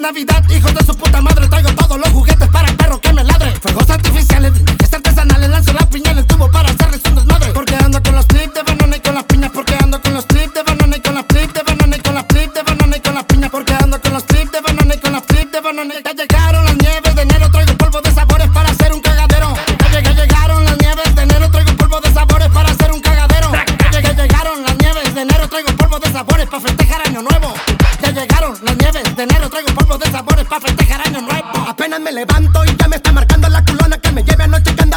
Navidad, hijos de su puta madre, traigo todos los juguetes para el perro que me ladre. Fuegos artificiales, brillantes artesanales, lanzo la piña en el tubo para hacerles un desmadre. Porque ando con los clips de banana y con las piñas. Porque ando con los clips de banana y con las clips de banana y con las clips de banana y con las piñas. Porque ando con los clips de banana y con las clips de banana. Ya llegaron las nieves de enero, traigo polvo de sabores para hacer un cagadero. Ya llegaron las nieves de enero, traigo polvo de sabores para hacer un cagadero. Ya llegaron las nieves de enero, traigo polvo de sabores para festejar año nuevo. Ya llegaron las nieves de enero, traigo polvo de sabores para festejar año nuevo. Apenas me levanto y ya me está marcando la culona que me lleve anoche que anda